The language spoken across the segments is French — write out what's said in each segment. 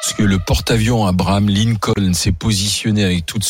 Parce que le porte-avions Abraham Lincoln s'est positionné avec toute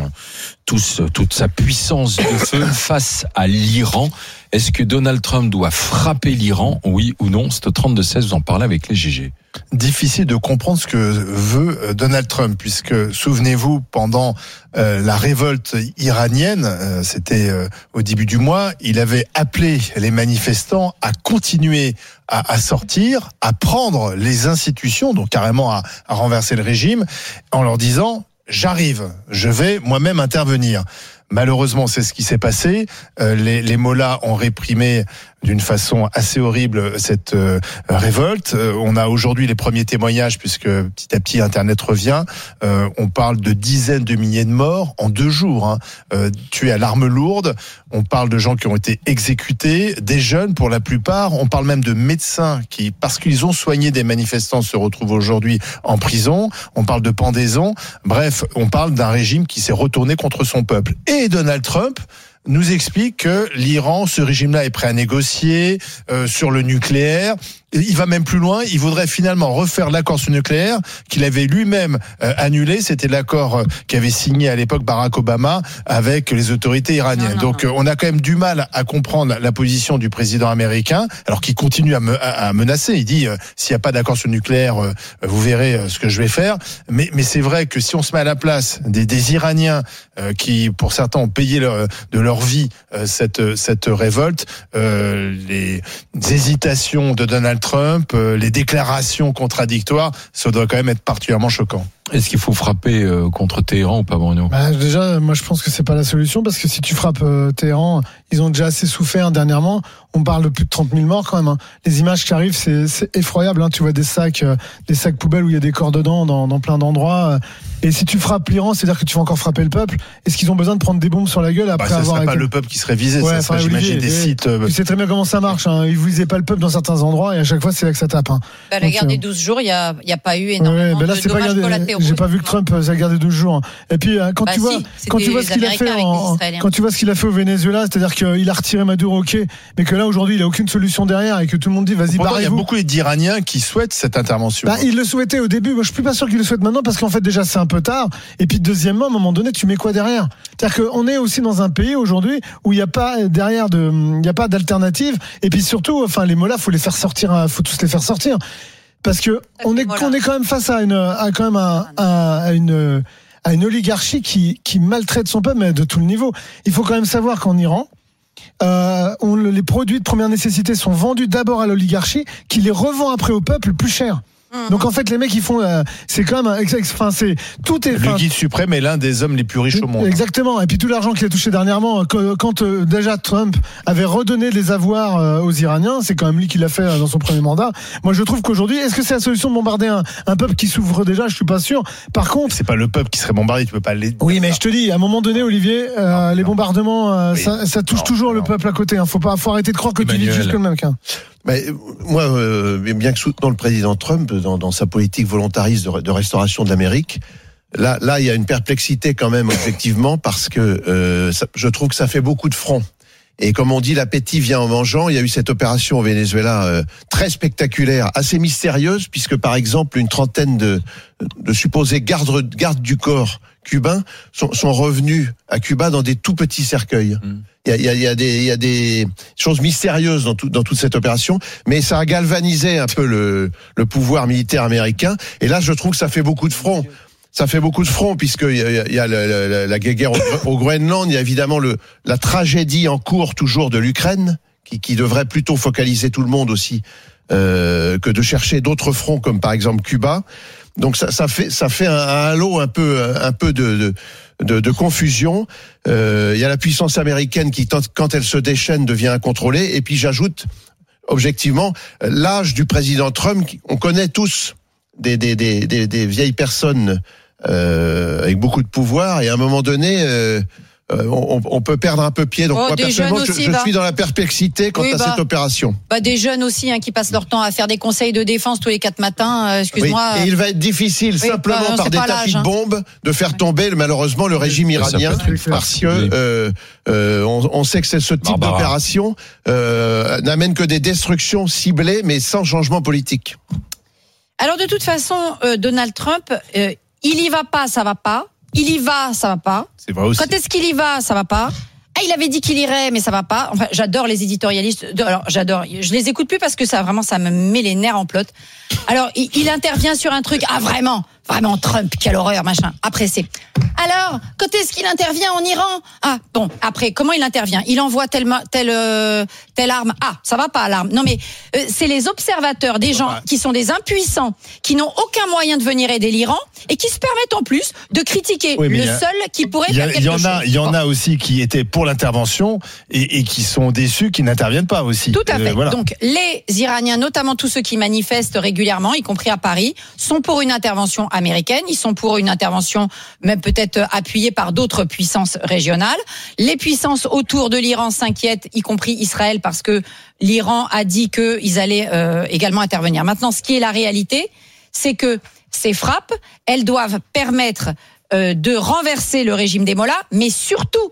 sa puissance de feu face à l'Iran. Est-ce que Donald Trump doit frapper l'Iran, oui ou non? C'est au 32-16, vous en parlez avec les GG. Difficile de comprendre ce que veut Donald Trump, puisque, souvenez-vous, pendant la révolte iranienne, c'était au début du mois, il avait appelé les manifestants à continuer à sortir, à prendre les institutions, donc carrément à renverser le régime, en leur disant « j'arrive, je vais moi-même intervenir ». Malheureusement, c'est ce qui s'est passé. Les mollahs ont réprimé d'une façon assez horrible cette révolte. On a aujourd'hui les premiers témoignages, puisque petit à petit Internet revient. On parle de dizaines de milliers de morts en 2 jours, tués à l'arme lourde. On parle de gens qui ont été exécutés, des jeunes pour la plupart. On parle même de médecins qui, parce qu'ils ont soigné des manifestants, se retrouvent aujourd'hui en prison. On parle de pendaison. Bref, on parle d'un régime qui s'est retourné contre son peuple. Et Donald Trump nous explique que l'Iran, ce régime-là, est prêt à négocier sur le nucléaire. Il va même plus loin. Il voudrait finalement refaire l'accord sur le nucléaire qu'il avait lui-même annulé. C'était l'accord qu'avait signé à l'époque Barack Obama avec les autorités iraniennes. Donc, on a quand même du mal à comprendre la position du président américain, alors qu'il continue à menacer. Il dit s'il n'y a pas d'accord sur le nucléaire, vous verrez ce que je vais faire. Mais c'est vrai que si on se met à la place des Iraniens qui, pour certains, ont payé de leur vie cette révolte, les hésitations de Donald Trump, les déclarations contradictoires, ça doit quand même être particulièrement choquant. Est-ce qu'il faut frapper contre Téhéran ou pas, Bruno? Déjà, moi je pense que c'est pas la solution, parce que si tu frappes Téhéran, ils ont déjà assez souffert dernièrement. On parle de plus de 30 000 morts quand même. Les images qui arrivent, c'est effroyable. Tu vois des sacs poubelles où il y a des corps dedans dans plein d'endroits. Et si tu frappes l'Iran, c'est-à-dire que tu vas encore frapper le peuple. Est-ce qu'ils ont besoin de prendre des bombes sur la gueule après ça avoir... Ça serait pas le peuple qui serait visé, ça serait, j'imagine, des sites... Tu sais très bien comment ça marche. Ils visaient pas le peuple dans certains endroits et à chaque fois, c'est là que ça tape. La guerre des 12 jours, il y a pas eu énormément de dommages collatéraux. J'ai pas vu que Trump s'est gardé 12 jours. Et puis, quand tu vois ce qu'il a fait au Venezuela, c'est-à-dire qu'il a retiré Maduro, ok, mais que là, aujourd'hui, il a aucune solution derrière et que tout le monde dit, vas-y, barrez-vous. Il y a beaucoup d'Iraniens qui souhaitent cette intervention. Ils le souhaitaient au début. Moi, je suis plus pas sûr qu'ils le souhaitent maintenant, parce qu'en fait, déjà, c'est un peu tard. Et puis, deuxièmement, à un moment donné, tu mets quoi derrière? C'est-à-dire qu'on est aussi dans un pays aujourd'hui où il n'y a pas derrière il n'y a pas d'alternative. Et puis surtout, les mollahs, faut tous les faire sortir. Parce que on est quand même face à une oligarchie qui maltraite son peuple, mais de tout le niveau. Il faut quand même savoir qu'en Iran, les produits de première nécessité sont vendus d'abord à l'oligarchie, qui les revend après au peuple plus cher. Donc en fait les mecs ils font c'est quand même le guide suprême est l'un des hommes les plus riches au monde. Exactement. Et puis tout l'argent qu'il a touché dernièrement quand déjà Trump avait redonné les avoirs aux Iraniens, c'est quand même lui qui l'a fait dans son premier mandat. Moi je trouve qu'aujourd'hui, est-ce que c'est la solution de bombarder un peuple qui souffre déjà? Je suis pas sûr. Par contre, c'est pas le peuple qui serait bombardé, tu peux pas les... Oui, mais je te dis, à un moment donné, Olivier, les bombardements ça touche toujours le peuple à côté. Faut arrêter de croire que tu vis juste comme le même cas. Moi, bien que soutenant le président Trump dans sa politique volontariste de restauration de l'Amérique, là, il y a une perplexité quand même objectivement, parce que je trouve que ça fait beaucoup de front. Et comme on dit, l'appétit vient en mangeant. Il y a eu cette opération au Venezuela très spectaculaire, assez mystérieuse, puisque par exemple une trentaine de supposés gardes du corps cubains sont revenus à Cuba dans des tout petits cercueils. Il y a des choses mystérieuses dans toute cette opération, mais ça a galvanisé un peu le pouvoir militaire américain. Et là, je trouve que ça fait beaucoup de front. Ça fait beaucoup de front, puisqu'il y a la guerre au Groenland, il y a évidemment la tragédie en cours toujours de l'Ukraine, qui devrait plutôt focaliser tout le monde aussi, que de chercher d'autres fronts, comme par exemple Cuba. Donc ça fait un halo un peu de confusion. Il y a la puissance américaine qui, quand elle se déchaîne, devient incontrôlée. Et puis j'ajoute, objectivement, l'âge du président Trump. On connaît tous des vieilles personnes avec beaucoup de pouvoir, et à un moment donné, on peut perdre un peu pied. Donc moi personnellement, je suis dans la perplexité quant à cette opération. Des jeunes aussi qui passent leur temps à faire des conseils de défense tous les 4 matins. Excuse-moi. Oui, et il va être difficile simplement par des tapis de bombes de faire tomber malheureusement le régime iranien, parce que on sait que ce type d'opération n'amène que des destructions ciblées, mais sans changement politique. Alors de toute façon, Donald Trump, il y va pas, ça va pas. Il y va, ça va pas. C'est vrai aussi. Quand est-ce qu'il y va, ça va pas. Ah, il avait dit qu'il irait, mais ça va pas. Enfin, j'adore les éditorialistes. Alors, j'adore. Je les écoute plus parce que ça me met les nerfs en plot. Alors, il intervient sur un truc. Ah, vraiment Trump, quelle horreur, machin. Après, c'est. Alors, quand est-ce qu'il intervient en Iran? Ah, bon. Après, comment il intervient? Il envoie telle arme. Ah, ça va pas, l'arme. Non, mais c'est les observateurs, des gens qui sont des impuissants, qui n'ont aucun moyen de venir aider l'Iran et qui se permettent en plus de critiquer le seul qui pourrait faire quelque chose. Il y en a aussi qui étaient pour l'intervention et qui sont déçus, qui n'interviennent pas aussi. Tout à fait. Voilà. Donc, les Iraniens, notamment tous ceux qui manifestent régulièrement, y compris à Paris, sont pour une intervention américaine. Ils sont pour une intervention même peut-être appuyée par d'autres puissances régionales. Les puissances autour de l'Iran s'inquiètent, y compris Israël, parce que l'Iran a dit qu'ils allaient également intervenir. Maintenant, ce qui est la réalité, c'est que ces frappes, elles doivent permettre de renverser le régime des mollahs, mais surtout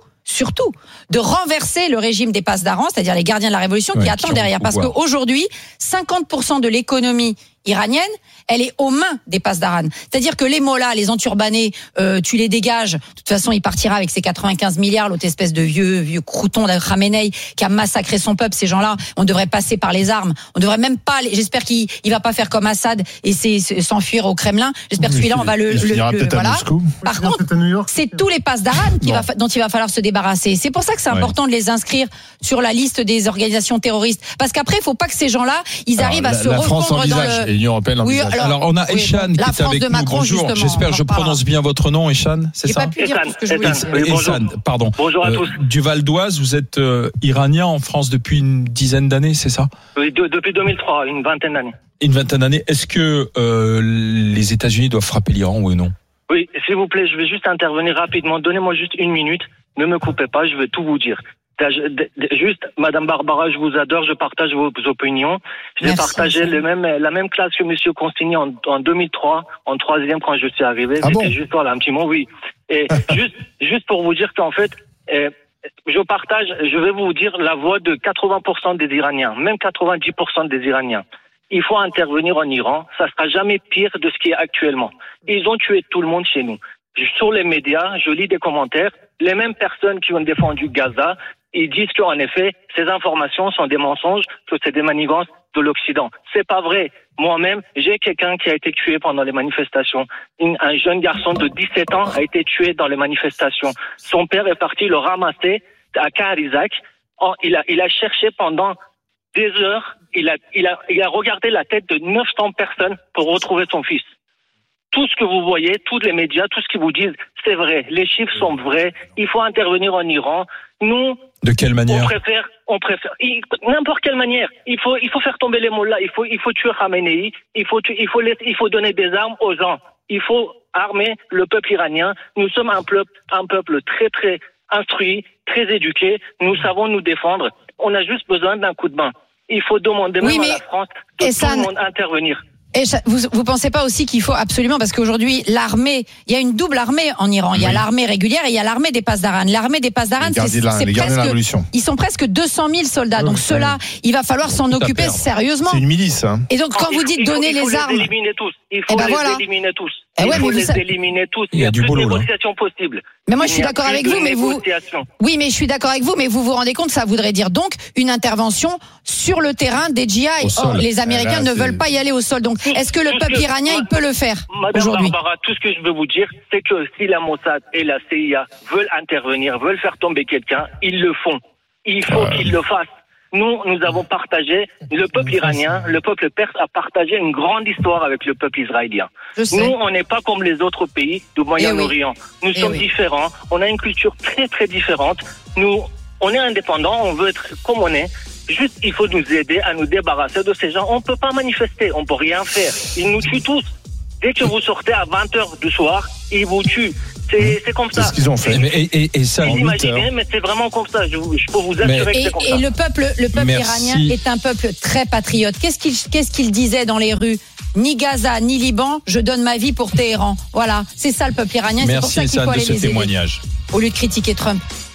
de renverser le régime des pasdaran, c'est-à-dire les gardiens de la révolution qui attendent derrière. Parce qu'aujourd'hui, 50% de l'économie iranienne, elle est aux mains des pasdaran. C'est-à-dire que les mollahs, les enturbanés, tu les dégages. De toute façon, il partira avec ses 95 milliards, l'autre espèce de vieux crouton de Khamenei qui a massacré son peuple. Ces gens-là, on devrait passer par les armes. On devrait même pas. J'espère qu'il va pas faire comme Assad et s'enfuir au Kremlin. J'espère que celui-là, on va le voilà. Par contre, c'est tous les pasdaran dont il va falloir se débarrasser. C'est pour ça que c'est important de les inscrire sur la liste des organisations terroristes. Parce qu'après, il faut pas que ces gens-là, ils arrivent à se refondre dans le. L'Union européenne l'envisage. Alors on a Eshan qui est avec nous. Macron, bonjour. J'espère que je prononce bien votre nom, Eshan. C'est ça? J'ai pas pu dire tout ce que je voulais dire. Eshan, pardon. Bonjour à tous. Du Val d'Oise, vous êtes iranien en France depuis une dizaine d'années, c'est ça? Oui, depuis 2003, une vingtaine d'années. Une vingtaine d'années. Est-ce que les États-Unis doivent frapper l'Iran, oui ou non? Oui, s'il vous plaît, je vais juste intervenir rapidement. Donnez-moi juste une minute. Ne me coupez pas, je vais tout vous dire. Juste, Madame Barbara, je vous adore, je partage vos opinions. J'ai partagé la même classe que Monsieur Consigny en 2003, en troisième quand je suis arrivé. C'était juste voilà, un petit mot, oui. Et juste pour vous dire qu'en fait, je vais vous dire la voix de 80% des Iraniens, même 90% des Iraniens. Il faut intervenir en Iran, ça sera jamais pire de ce qui est actuellement. Ils ont tué tout le monde chez nous. Sur les médias, je lis des commentaires, les mêmes personnes qui ont défendu Gaza, ils disent qu'en effet, ces informations sont des mensonges, que c'est des manigances de l'Occident. C'est pas vrai. Moi-même, j'ai quelqu'un qui a été tué pendant les manifestations. Un jeune garçon de 17 ans a été tué dans les manifestations. Son père est parti le ramasser à Kahrizak. Il a cherché pendant des heures. Il a regardé la tête de 900 personnes pour retrouver son fils. Tout ce que vous voyez, tous les médias, tout ce qu'ils vous disent, c'est vrai. Les chiffres sont vrais. Il faut intervenir en Iran. Nous, de quelle manière? On préfère n'importe quelle manière. Il faut faire tomber les mollahs. Il faut tuer Khamenei. Il faut donner des armes aux gens. Il faut armer le peuple iranien. Nous sommes un peuple très très instruit, très éduqué. Nous savons nous défendre. On a juste besoin d'un coup de main. Il faut demander même à la France de tout le monde intervenir. Et vous pensez pas aussi qu'il faut absolument, parce qu'aujourd'hui l'armée, il y a une double armée en Iran. Il y a l'armée régulière et il y a l'armée des pasdaran. L'armée des pasdaran, ils sont presque 200 000 soldats. Donc ceux-là, il va falloir s'en occuper sérieusement. C'est une milice. Hein. Et donc quand vous dites donner les armes, il faut les éliminer tous. Il faut les éliminer tous. Il y a du boulot, plus de négociation possible. Mais moi je suis d'accord avec vous, mais je suis d'accord avec vous, mais vous vous rendez compte, ça voudrait dire donc une intervention sur le terrain des djihad. Or, les Américains ne veulent pas y aller au sol. Donc est-ce que le peuple iranien, il peut le faire aujourd'hui? Madame Barbara, tout ce que je veux vous dire, c'est que si la Mossad et la CIA veulent intervenir, veulent faire tomber quelqu'un, ils le font. Il faut qu'ils le fassent. Nous avons partagé, le peuple iranien, le peuple perse a partagé une grande histoire avec le peuple israélien. Nous, on n'est pas comme les autres pays du Moyen-Orient. Nous sommes différents, on a une culture très très différente. On est indépendants, on veut être comme on est. Juste, il faut nous aider à nous débarrasser de ces gens. On ne peut pas manifester, on ne peut rien faire. Ils nous tuent tous. Dès que vous sortez à 20h du soir, ils vous tuent. C'est comme ça. C'est ce qu'ils ont fait. Et ça, vous imaginez, mais c'est vraiment comme ça. Je peux vous assurer que c'est comme ça. Et le peuple iranien est un peuple très patriote. Qu'est-ce qu'il disait dans les rues? Ni Gaza, ni Liban, je donne ma vie pour Téhéran. Voilà, c'est ça le peuple iranien. C'est pour ça qu'il faut aller les aider. Témoignage. Au lieu de critiquer Trump.